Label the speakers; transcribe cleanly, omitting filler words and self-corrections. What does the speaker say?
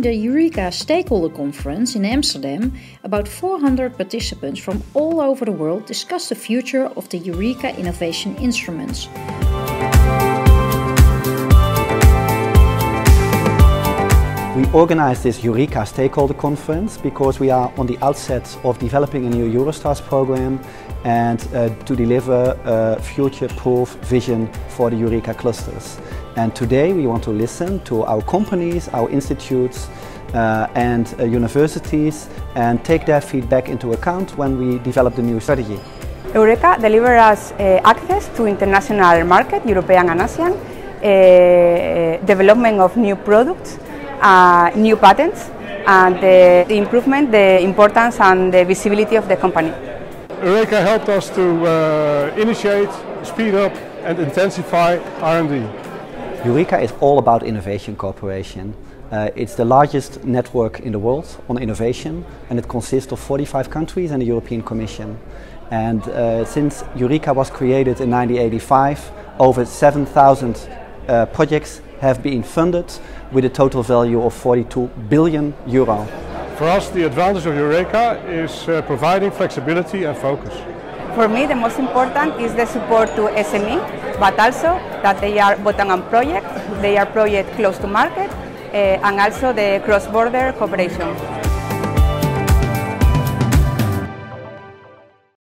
Speaker 1: the Eureka Stakeholder Conference in Amsterdam, about 400 participants from all over the world discussed the future of the Eureka Innovation Instruments.
Speaker 2: We organized this Eureka Stakeholder Conference because we are on the outset of developing a new Eurostars program and to deliver a future-proof vision for the Eureka clusters. And today we want to listen to our companies, our institutes and universities and take their feedback into account when we develop the new strategy.
Speaker 3: Eureka delivers us access to international market, European and Asian, development of new products, new patents, and the improvement, the importance and the visibility of the company.
Speaker 4: Eureka helped us to initiate, speed up and intensify R&D.
Speaker 2: Eureka is all about innovation cooperation. It's the largest network in the world on innovation, and it consists of 45 countries and the European Commission. And since Eureka was created in 1985, over 7,000 projects have been funded with a total value of 42 billion euro.
Speaker 4: For us, the advantage of Eureka is providing flexibility and focus.
Speaker 3: For me, the most important is the support to SME, but also that they are bottom-up projects, they are projects close to market, and also the cross-border cooperation.